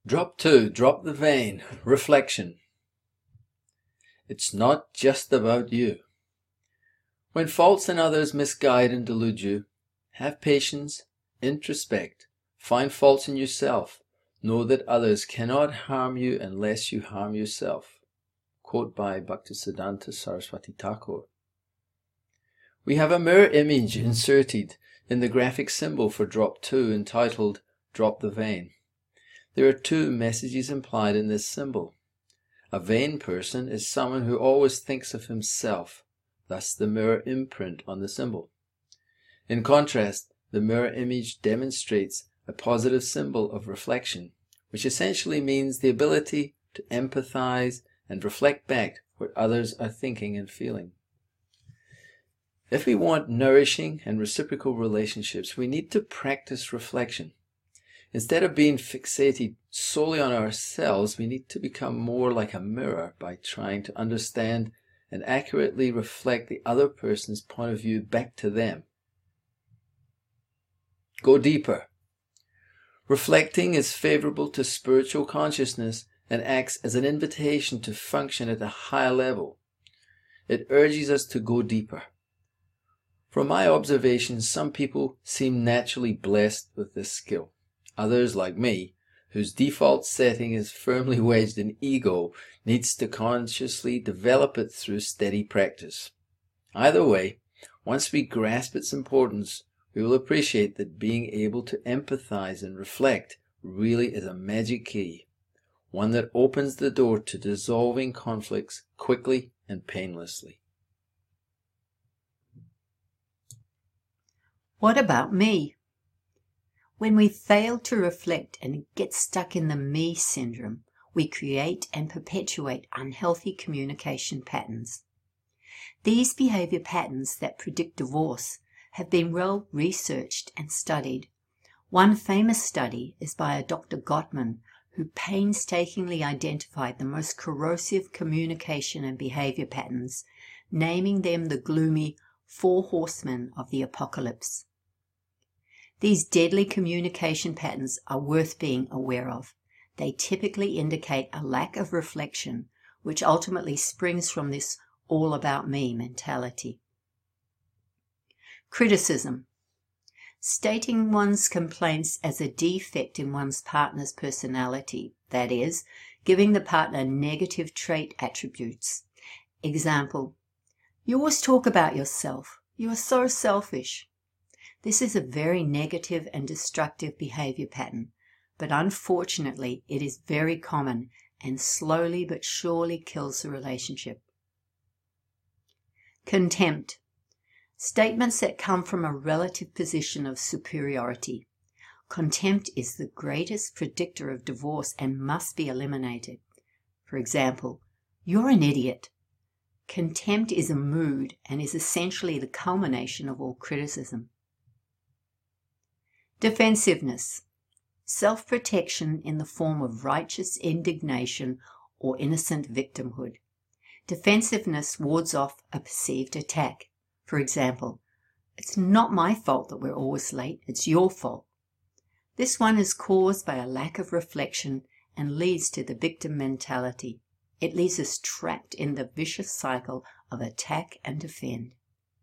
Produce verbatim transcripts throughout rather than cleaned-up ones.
Drop two, drop the vein. Reflection. It's not just about you. When faults in others misguide and delude you, have patience, introspect, find faults in yourself. Know that others cannot harm you unless you harm yourself. Quote by Bhaktisiddhanta Saraswati Thakur. We have a mirror image inserted in the graphic symbol for drop two entitled Drop the Vein. There are two messages implied in this symbol. A vain person is someone who always thinks of himself, thus the mirror imprint on the symbol. In contrast, the mirror image demonstrates a positive symbol of reflection, which essentially means the ability to empathize and reflect back what others are thinking and feeling. If we want nourishing and reciprocal relationships, we need to practice reflection. Instead of being fixated solely on ourselves, we need to become more like a mirror by trying to understand and accurately reflect the other person's point of view back to them. Go deeper. Reflecting is favorable to spiritual consciousness and acts as an invitation to function at a higher level. It urges us to go deeper. From my observations, some people seem naturally blessed with this skill. Others, like me, whose default setting is firmly wedged in ego, needs to consciously develop it through steady practice. Either way, once we grasp its importance, we will appreciate that being able to empathize and reflect really is a magic key, one that opens the door to dissolving conflicts quickly and painlessly. What about me? When we fail to reflect and get stuck in the me syndrome, we create and perpetuate unhealthy communication patterns. These behavior patterns that predict divorce have been well researched and studied. One famous study is by a Doctor Gottman, who painstakingly identified the most corrosive communication and behavior patterns, naming them the gloomy Four Horsemen of the Apocalypse. These deadly communication patterns are worth being aware of. They typically indicate a lack of reflection, which ultimately springs from this all about me mentality. Criticism. Stating one's complaints as a defect in one's partner's personality, that is, giving the partner negative trait attributes. Example, you always talk about yourself. You are so selfish. This is a very negative and destructive behavior pattern, but unfortunately it is very common and slowly but surely kills the relationship. Contempt. Statements that come from a relative position of superiority. Contempt is the greatest predictor of divorce and must be eliminated. For example, you're an idiot. Contempt is a mood and is essentially the culmination of all criticism. Defensiveness. Self-protection in the form of righteous indignation or innocent victimhood. Defensiveness wards off a perceived attack. For example, it's not my fault that we're always late, it's your fault. This one is caused by a lack of reflection and leads to the victim mentality. It leaves us trapped in the vicious cycle of attack and defend.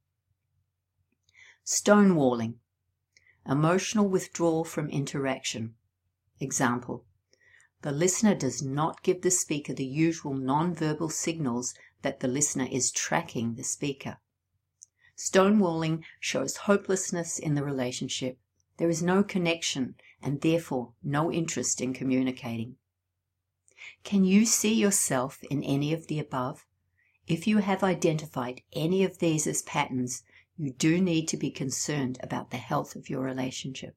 Stonewalling. Emotional withdrawal from interaction. Example, the listener does not give the speaker the usual non-verbal signals that the listener is tracking the speaker. Stonewalling shows hopelessness in the relationship. There is no connection and therefore no interest in communicating. Can you see yourself in any of the above? If you have identified any of these as patterns, you do need to be concerned about the health of your relationship.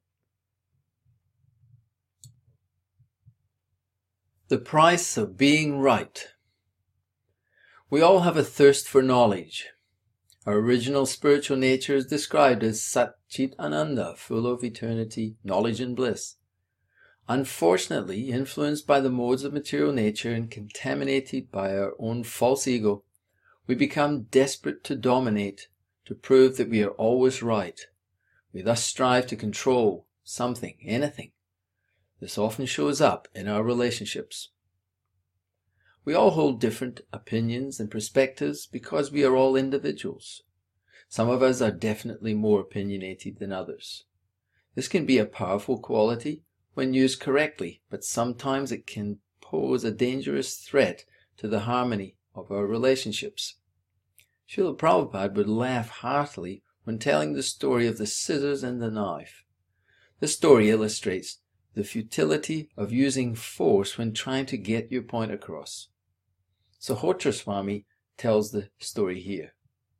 The price of being right. We all have a thirst for knowledge. Our original spiritual nature is described as Sat Chit Ananda, full of eternity, knowledge and bliss. Unfortunately, influenced by the modes of material nature and contaminated by our own false ego, we become desperate to dominate, to prove that we are always right. We thus strive to control something, anything. This often shows up in our relationships. We all hold different opinions and perspectives because we are all individuals. Some of us are definitely more opinionated than others. This can be a powerful quality when used correctly, but sometimes it can pose a dangerous threat to the harmony of our relationships. Srila Prabhupada would laugh heartily when telling the story of the scissors and the knife. The story illustrates the futility of using force when trying to get your point across. Sahotra Swami tells the story here.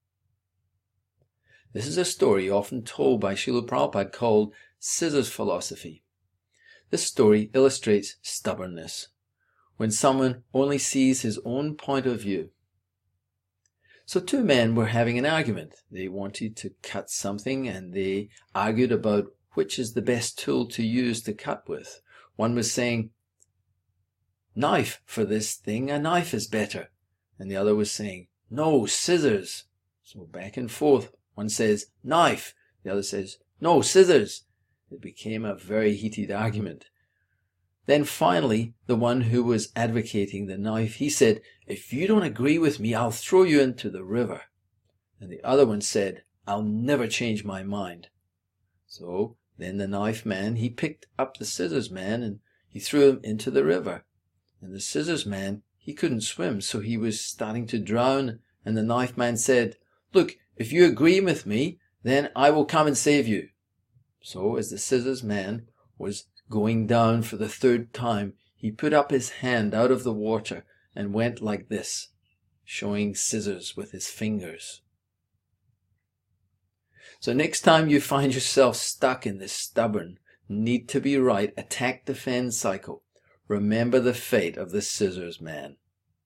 This is a story often told by Srila Prabhupada called Scissors Philosophy. This story illustrates stubbornness, when someone only sees his own point of view. So two men were having an argument. They wanted to cut something and they argued about which is the best tool to use to cut with. One was saying, "Knife for this thing, a knife is better." And the other was saying, "No, scissors." So back and forth. One says, "Knife." The other says, "No, scissors." It became a very heated argument. Then finally, the one who was advocating the knife, he said, "If you don't agree with me, I'll throw you into the river." And the other one said, "I'll never change my mind." So then the knife man, he picked up the scissors man and he threw him into the river. And the scissors man, he couldn't swim, so he was starting to drown. And the knife man said, "Look, if you agree with me, then I will come and save you." So as the scissors man was going down for the third time, he put up his hand out of the water and went like this, showing scissors with his fingers. So next time you find yourself stuck in this stubborn, need to be right, attack defend cycle, remember the fate of the scissors man.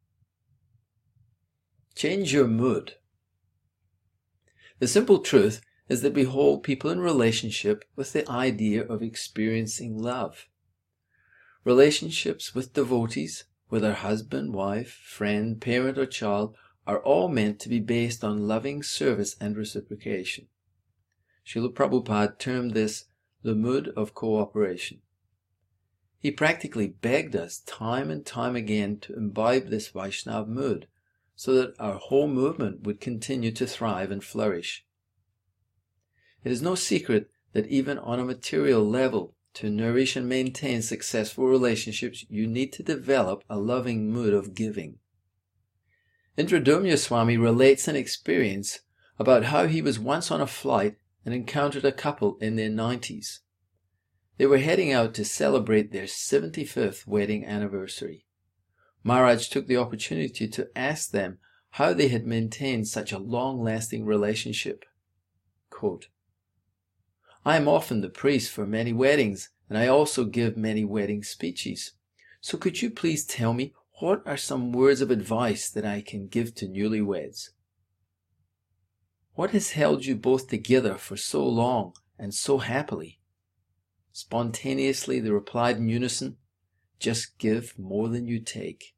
Change your mood. The simple truth is that we hold people in relationship with the idea of experiencing love. Relationships with devotees, whether husband, wife, friend, parent, or child, are all meant to be based on loving service and reciprocation. Srila Prabhupada termed this the mood of cooperation. He practically begged us time and time again to imbibe this Vaishnava mood, so that our whole movement would continue to thrive and flourish. It is no secret that even on a material level, to nourish and maintain successful relationships, you need to develop a loving mood of giving. Indradyumna Swami relates an experience about how he was once on a flight and encountered a couple in their nineties. They were heading out to celebrate their seventy-fifth wedding anniversary. Maharaj took the opportunity to ask them how they had maintained such a long-lasting relationship. Quote, "I am often the priest for many weddings, and I also give many wedding speeches. So could you please tell me what are some words of advice that I can give to newlyweds? What has held you both together for so long and so happily?" Spontaneously they replied in unison, "Just give more than you take."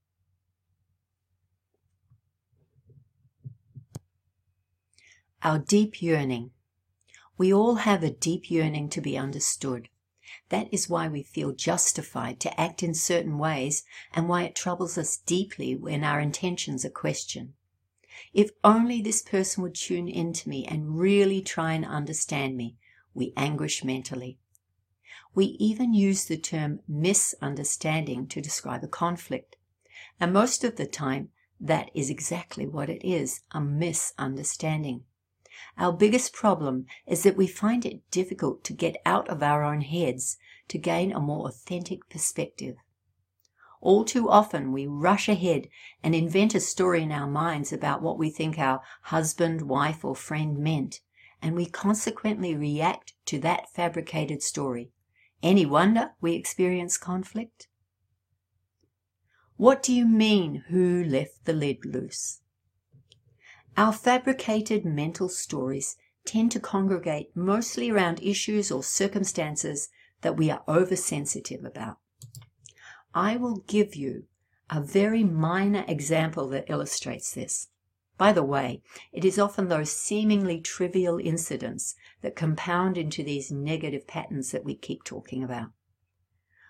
Our deep yearning. We all have a deep yearning to be understood. That is why we feel justified to act in certain ways and why it troubles us deeply when our intentions are questioned. If only this person would tune into me and really try and understand me, we anguish mentally. We even use the term misunderstanding to describe a conflict. And most of the time, that is exactly what it is, a misunderstanding. Our biggest problem is that we find it difficult to get out of our own heads to gain a more authentic perspective. All too often we rush ahead and invent a story in our minds about what we think our husband, wife, or friend meant, and we consequently react to that fabricated story. Any wonder we experience conflict? What do you mean, who left the lid loose? Our fabricated mental stories tend to congregate mostly around issues or circumstances that we are oversensitive about. I will give you a very minor example that illustrates this. By the way, it is often those seemingly trivial incidents that compound into these negative patterns that we keep talking about.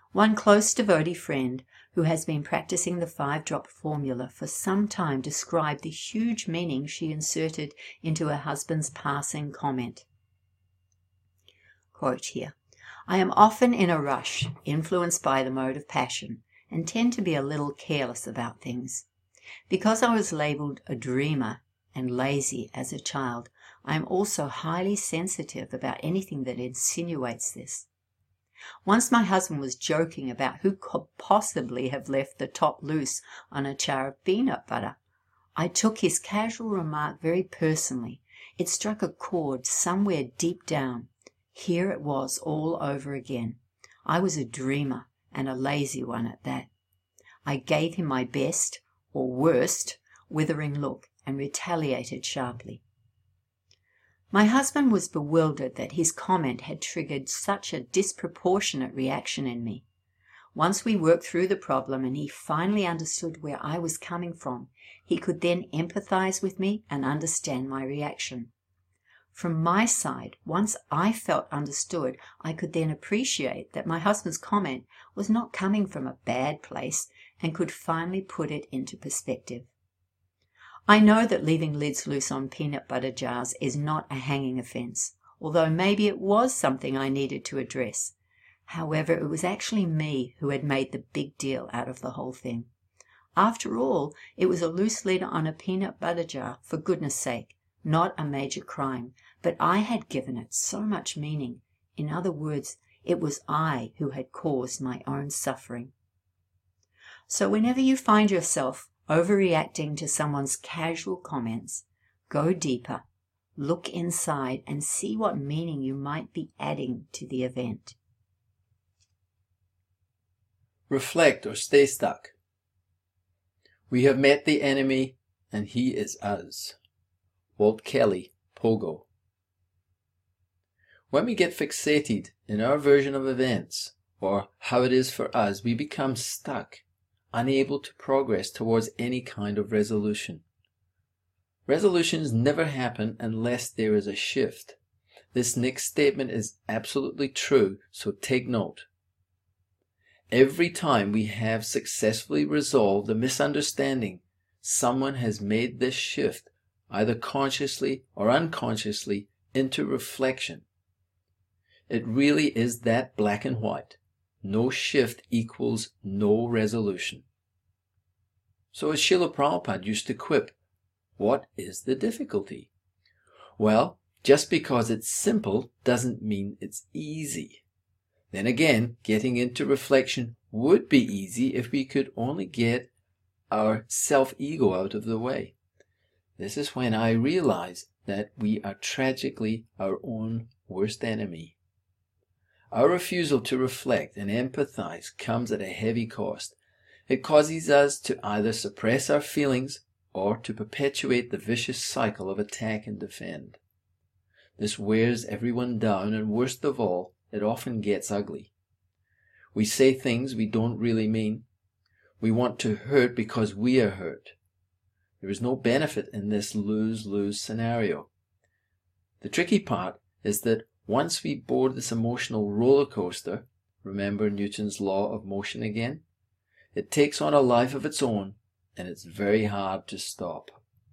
One close devotee friend who has been practicing the five-drop formula for some time described the huge meaning she inserted into her husband's passing comment. Quote here, "I am often in a rush, influenced by the mode of passion, and tend to be a little careless about things. Because I was labeled a dreamer and lazy as a child, I am also highly sensitive about anything that insinuates this. Once my husband was joking about who could possibly have left the top loose on a jar of peanut butter. I took his casual remark very personally. It struck a chord somewhere deep down. Here it was all over again. I was a dreamer, and a lazy one at that. I gave him my best, or worst, withering look, and retaliated sharply. My husband was bewildered that his comment had triggered such a disproportionate reaction in me. Once we worked through the problem and he finally understood where I was coming from, he could then empathize with me and understand my reaction. From my side, once I felt understood, I could then appreciate that my husband's comment was not coming from a bad place and could finally put it into perspective. I know that leaving lids loose on peanut butter jars is not a hanging offense, although maybe it was something I needed to address. However, it was actually me who had made the big deal out of the whole thing. After all, it was a loose lid on a peanut butter jar, for goodness sake, not a major crime, but I had given it so much meaning. In other words, it was I who had caused my own suffering. So whenever you find yourself overreacting to someone's casual comments, go deeper, look inside, and see what meaning you might be adding to the event. Reflect or stay stuck. We have met the enemy, and he is us. Walt Kelly, Pogo. When we get fixated in our version of events, or how it is for us, we become stuck, unable to progress towards any kind of resolution. Resolutions never happen unless there is a shift. This next statement is absolutely true, so take note. Every time we have successfully resolved a misunderstanding, someone has made this shift, either consciously or unconsciously, into reflection. It really is that black and white. No shift equals no resolution. So as Srila Prabhupada used to quip, what is the difficulty? Well, just because it's simple doesn't mean it's easy. Then again, getting into reflection would be easy if we could only get our self-ego out of the way. This is when I realize that we are tragically our own worst enemy. Our refusal to reflect and empathize comes at a heavy cost. It causes us to either suppress our feelings or to perpetuate the vicious cycle of attack and defend. This wears everyone down, and worst of all, it often gets ugly. We say things we don't really mean. We want to hurt because we are hurt. There is no benefit in this lose-lose scenario. The tricky part is that once we board this emotional roller coaster, remember Newton's law of motion again, it takes on a life of its own, and it's very hard to stop.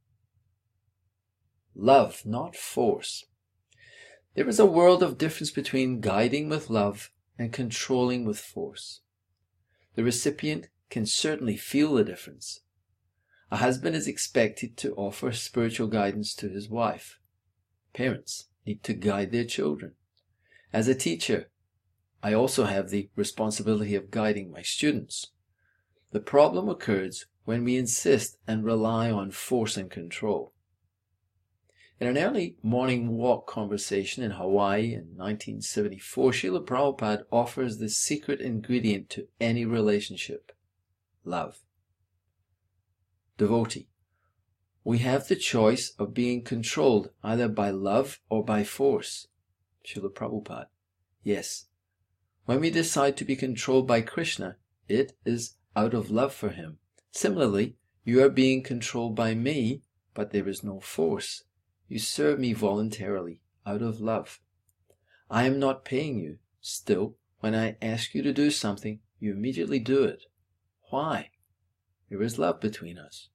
Love, not force. There is a world of difference between guiding with love and controlling with force. The recipient can certainly feel the difference. A husband is expected to offer spiritual guidance to his wife. Parents need to guide their children. As a teacher, I also have the responsibility of guiding my students. The problem occurs when we insist and rely on force and control. In an early morning walk conversation in Hawaii in nineteen seventy-four, Srila Prabhupada offers the secret ingredient to any relationship: love. Devotee. We have the choice of being controlled either by love or by force. Srila Prabhupada. Yes. When we decide to be controlled by Krishna, it is out of love for him. Similarly, you are being controlled by me, but there is no force. You serve me voluntarily, out of love. I am not paying you. Still, when I ask you to do something, you immediately do it. Why? There is love between us.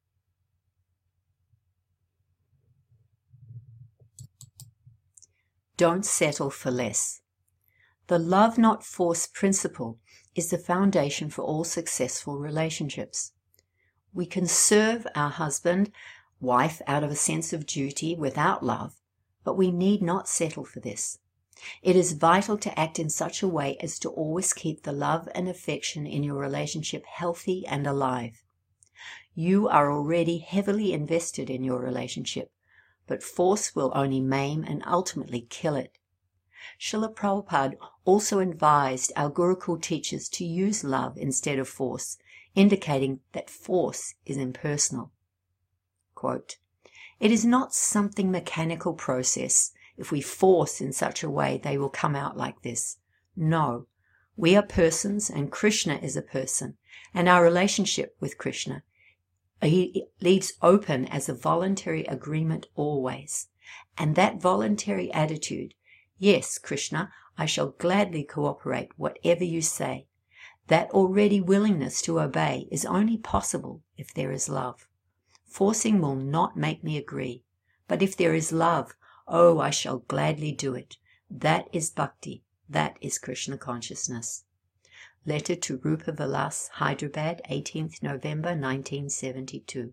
Don't settle for less. The love not force principle is the foundation for all successful relationships. We can serve our husband, wife out of a sense of duty without love, but we need not settle for this. It is vital to act in such a way as to always keep the love and affection in your relationship healthy and alive. You are already heavily invested in your relationship, but force will only maim and ultimately kill it. Srila Prabhupada also advised our Gurukul teachers to use love instead of force, indicating that force is impersonal. Quote, "It is not something mechanical process. If we force in such a way, they will come out like this. No, we are persons and Krishna is a person, and our relationship with Krishna, he leaves open as a voluntary agreement always. And that voluntary attitude, yes, Krishna, I shall gladly cooperate whatever you say. That already willingness to obey is only possible if there is love. Forcing will not make me agree. But if there is love, oh, I shall gladly do it. That is bhakti. That is Krishna consciousness." Letter to Rupa Vilas, Hyderabad, eighteenth November nineteen seventy-two.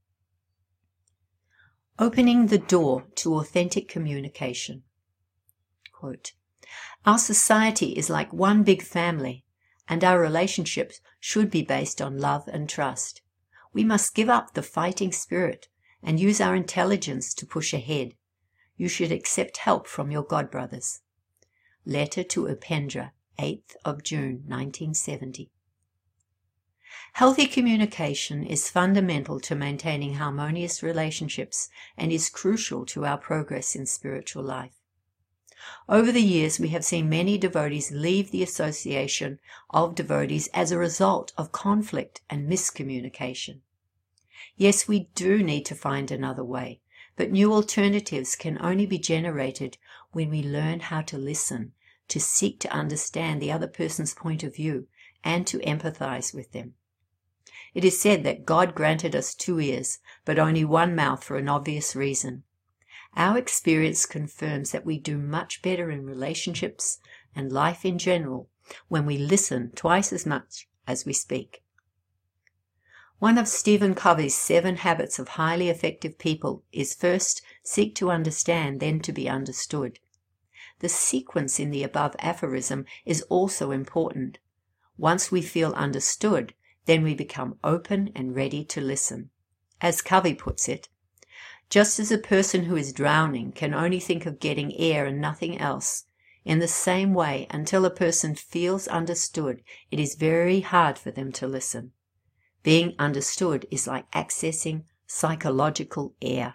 Opening the door to authentic communication. Quote, "Our society is like one big family, and our relationships should be based on love and trust. We must give up the fighting spirit and use our intelligence to push ahead. You should accept help from your godbrothers." Letter to Upendra, eighth of June nineteen seventy. Healthy communication is fundamental to maintaining harmonious relationships and is crucial to our progress in spiritual life. Over the years, we have seen many devotees leave the association of devotees as a result of conflict and miscommunication. Yes, we do need to find another way, but new alternatives can only be generated when we learn how to listen, to seek to understand the other person's point of view, and to empathize with them. It is said that God granted us two ears, but only one mouth for an obvious reason. Our experience confirms that we do much better in relationships and life in general when we listen twice as much as we speak. One of Stephen Covey's seven habits of highly effective people is first, seek to understand, then to be understood. The sequence in the above aphorism is also important. Once we feel understood, then we become open and ready to listen. As Covey puts it, just as a person who is drowning can only think of getting air and nothing else, in the same way, until a person feels understood, it is very hard for them to listen. Being understood is like accessing psychological air.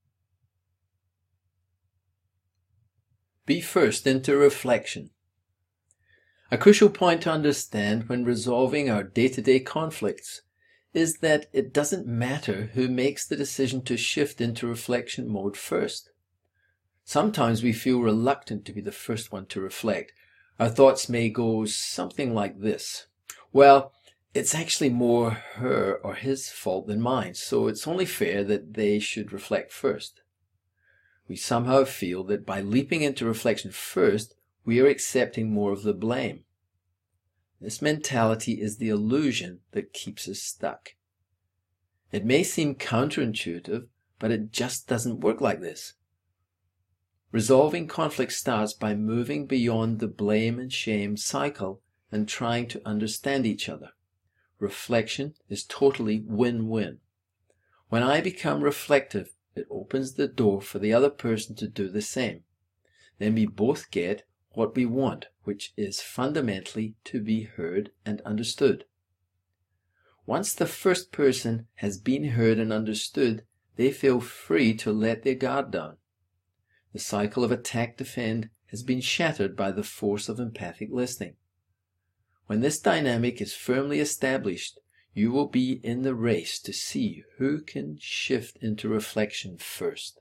Be first into reflection. A crucial point to understand when resolving our day-to-day conflicts is that it doesn't matter who makes the decision to shift into reflection mode first. Sometimes we feel reluctant to be the first one to reflect. Our thoughts may go something like this. Well, it's actually more her or his fault than mine, so it's only fair that they should reflect first. We somehow feel that by leaping into reflection first, we are accepting more of the blame. This mentality is the illusion that keeps us stuck. It may seem counterintuitive, but it just doesn't work like this. Resolving conflict starts by moving beyond the blame and shame cycle and trying to understand each other. Reflection is totally win-win. When I become reflective, it opens the door for the other person to do the same. Then we both get what we want, which is fundamentally to be heard and understood. Once the first person has been heard and understood, they feel free to let their guard down. The cycle of attack-defend has been shattered by the force of empathic listening. When this dynamic is firmly established, you will be in the race to see who can shift into reflection first.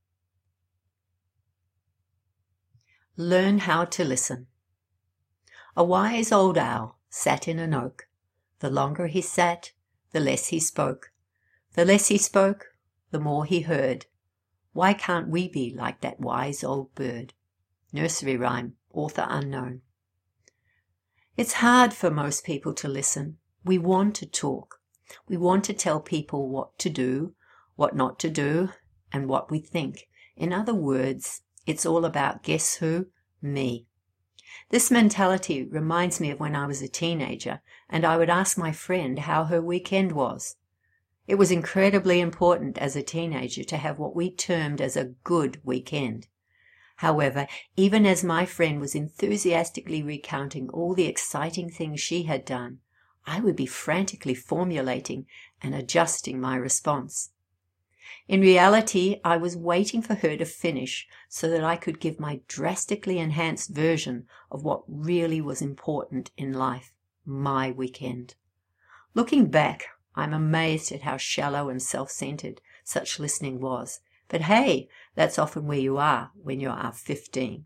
Learn how to listen. A wise old owl sat in an oak. The longer he sat, the less he spoke. The less he spoke, the more he heard. Why can't we be like that wise old bird? Nursery rhyme, author unknown. It's hard for most people to listen. We want to talk. We want to tell people what to do, what not to do, and what we think. In other words, it's all about guess who? Me. This mentality reminds me of when I was a teenager and I would ask my friend how her weekend was. It was incredibly important as a teenager to have what we termed as a good weekend. However, even as my friend was enthusiastically recounting all the exciting things she had done, I would be frantically formulating and adjusting my response. In reality, I was waiting for her to finish so that I could give my drastically enhanced version of what really was important in life, my weekend. Looking back, I'm amazed at how shallow and self-centered such listening was. But hey, that's often where you are when you are fifteen.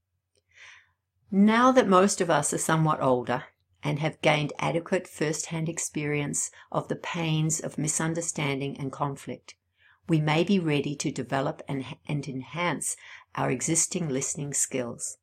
Now that most of us are somewhat older and have gained adequate first-hand experience of the pains of misunderstanding and conflict, we may be ready to develop and, and enhance our existing listening skills.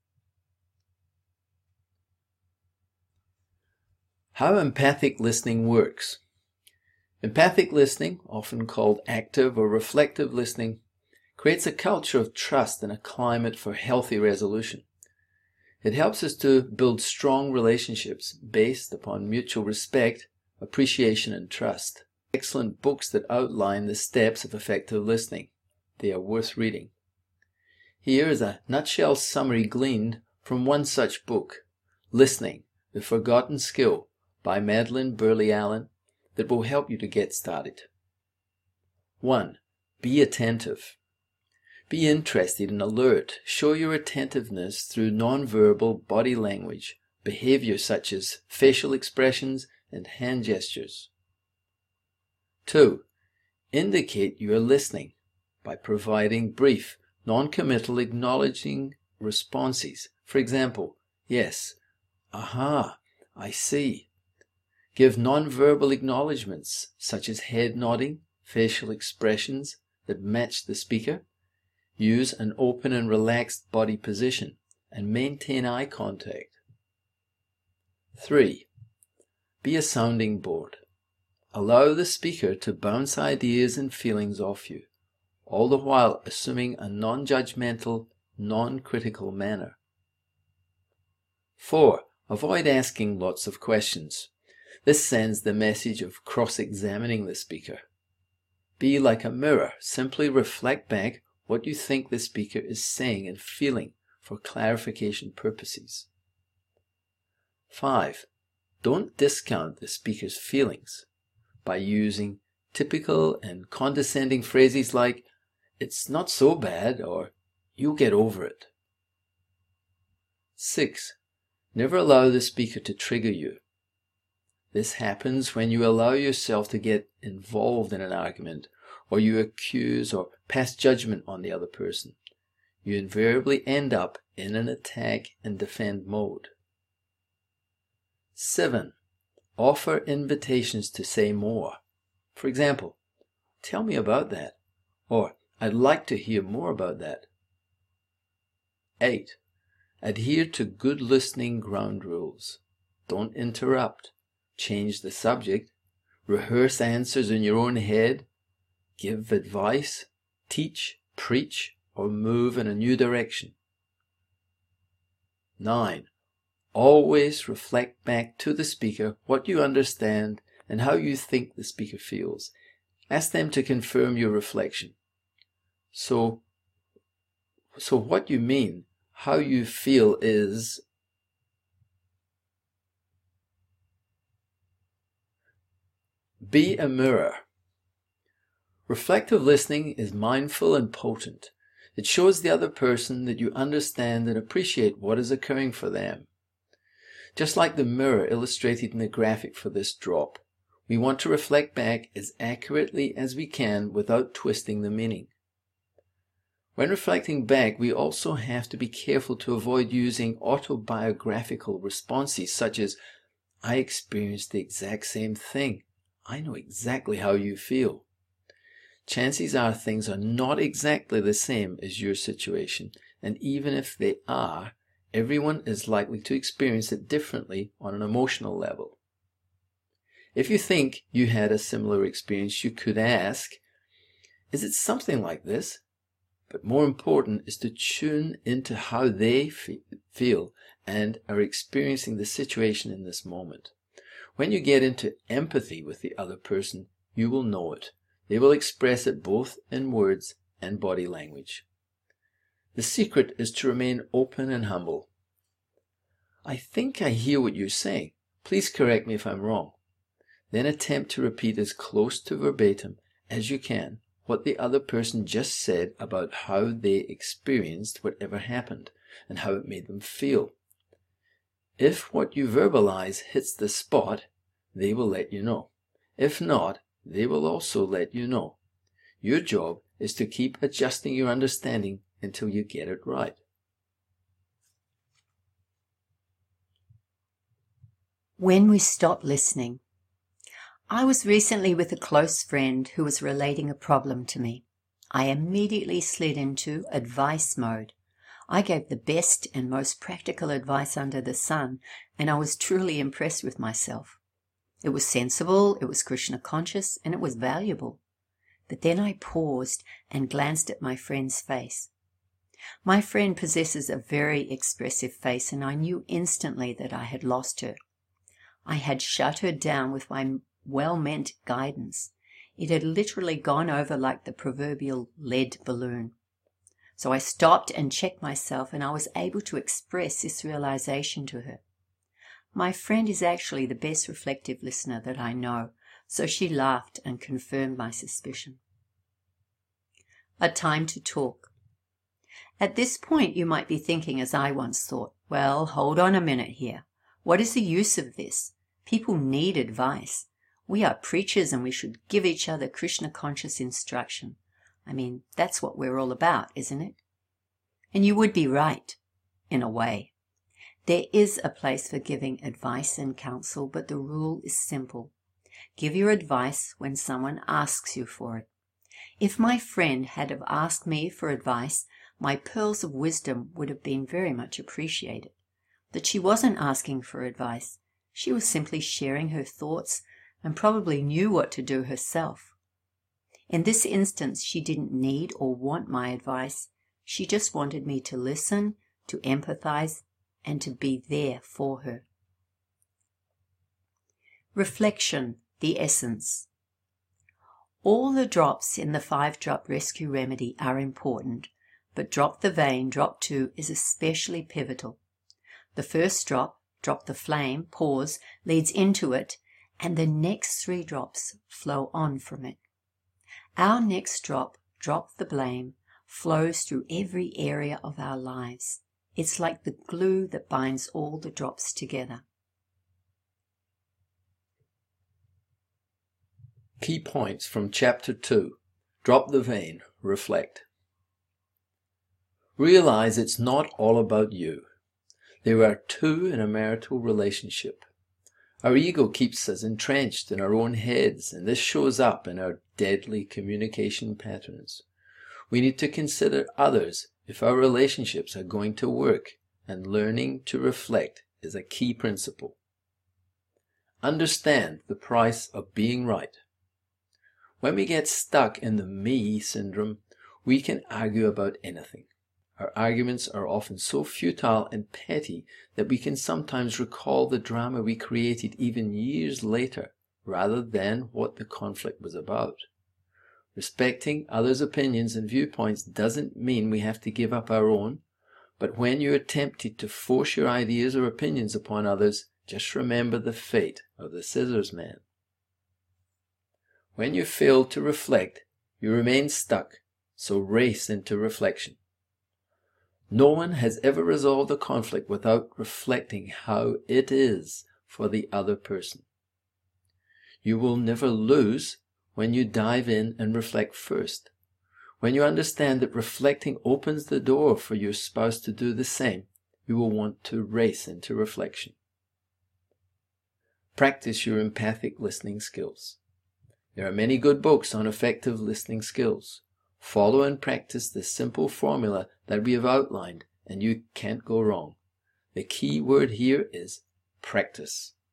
How empathic listening works. Empathic listening, often called active or reflective listening, creates a culture of trust and a climate for healthy resolution. It helps us to build strong relationships based upon mutual respect, appreciation, and trust. Excellent books that outline the steps of effective listening. They are worth reading. Here is a nutshell summary gleaned from one such book, Listening, The Forgotten Skill by Madeline Burley Allen, that will help you to get started. one. Be attentive. Be interested and alert. Show your attentiveness through non-verbal body language, behavior such as facial expressions and hand gestures. two. Indicate you are listening by providing brief, non-committal acknowledging responses. For example, yes, aha, I see. Give non-verbal acknowledgements such as head nodding, facial expressions that match the speaker. Use an open and relaxed body position and maintain eye contact. three. Be a sounding board. Allow the speaker to bounce ideas and feelings off you, all the while assuming a non-judgmental, non-critical manner. four. Avoid asking lots of questions. This sends the message of cross-examining the speaker. Be like a mirror. Simply reflect back what you think the speaker is saying and feeling for clarification purposes. five. Don't discount the speaker's feelings by using typical and condescending phrases like, "It's not so bad," or "You'll get over it." six. Never allow the speaker to trigger you. This happens when you allow yourself to get involved in an argument, or you accuse or pass judgment on the other person. You invariably end up in an attack and defend mode. seven. Offer invitations to say more. For example, "Tell me about that," or "I'd like to hear more about that." eight. Adhere to good listening ground rules. Don't interrupt. Change the subject. Rehearse answers in your own head. Give advice. Teach, preach, or move in a new direction. nine. Always reflect back to the speaker what you understand and how you think the speaker feels. Ask them to confirm your reflection. So, so what you mean, how you feel is... Be a mirror. Reflective listening is mindful and potent. It shows the other person that you understand and appreciate what is occurring for them. Just like the mirror illustrated in the graphic for this drop, we want to reflect back as accurately as we can without twisting the meaning. When reflecting back, we also have to be careful to avoid using autobiographical responses such as, "I experienced the exact same thing. I know exactly how you feel." Chances are things are not exactly the same as your situation, and even if they are, everyone is likely to experience it differently on an emotional level. If you think you had a similar experience, you could ask, "Is it something like this?" But more important is to tune into how they fe- feel and are experiencing the situation in this moment. When you get into empathy with the other person, you will know it. They will express it both in words and body language. The secret is to remain open and humble. "I think I hear what you're saying. Please correct me if I'm wrong." Then attempt to repeat as close to verbatim as you can what the other person just said about how they experienced whatever happened and how it made them feel. If what you verbalize hits the spot, they will let you know. If not, they will also let you know. Your job is to keep adjusting your understanding until you get it right. When we stop listening. I was recently with a close friend who was relating a problem to me. I immediately slid into advice mode. I gave the best and most practical advice under the sun, and I was truly impressed with myself. It was sensible, it was Krishna conscious, and it was valuable. But then I paused and glanced at my friend's face. My friend possesses a very expressive face, and I knew instantly that I had lost her. I had shut her down with my well-meant guidance. It had literally gone over like the proverbial lead balloon. So I stopped and checked myself, and I was able to express this realization to her. My friend is actually the best reflective listener that I know, so she laughed and confirmed my suspicion. A time to talk. At this point you might be thinking, as I once thought, well, hold on a minute here. What is the use of this? People need advice. We are preachers and we should give each other Krishna-conscious instruction. I mean, that's what we're all about, isn't it? And you would be right, in a way. There is a place for giving advice and counsel, but the rule is simple. Give your advice when someone asks you for it. If my friend had have asked me for advice, my pearls of wisdom would have been very much appreciated. But she wasn't asking for advice. She was simply sharing her thoughts and probably knew what to do herself. In this instance, she didn't need or want my advice. She just wanted me to listen, to empathize, and to be there for her. Reflection, the essence. All the drops in the five-drop rescue remedy are important, but drop the vein, drop two, is especially pivotal. The first drop, drop the flame, pause, leads into it, and the next three drops flow on from it. Our next drop, drop the blame, flows through every area of our lives. It's like the glue that binds all the drops together. Key points from Chapter two. Drop the vein. Reflect. Realize it's not all about you. There are two in a marital relationship. Our ego keeps us entrenched in our own heads, and this shows up in our deadly communication patterns. We need to consider others if our relationships are going to work, and learning to reflect is a key principle. Understand the price of being right. When we get stuck in the me syndrome, we can argue about anything. Our arguments are often so futile and petty that we can sometimes recall the drama we created even years later, rather than what the conflict was about. Respecting others' opinions and viewpoints doesn't mean we have to give up our own, but when you're tempted to force your ideas or opinions upon others, just remember the fate of the scissors man. When you fail to reflect, you remain stuck, so race into reflection. No one has ever resolved a conflict without reflecting how it is for the other person. You will never lose when you dive in and reflect first. When you understand that reflecting opens the door for your spouse to do the same, you will want to race into reflection. Practice your empathic listening skills. There are many good books on effective listening skills. Follow and practice the simple formula that we have outlined, and you can't go wrong. The key word here is practice.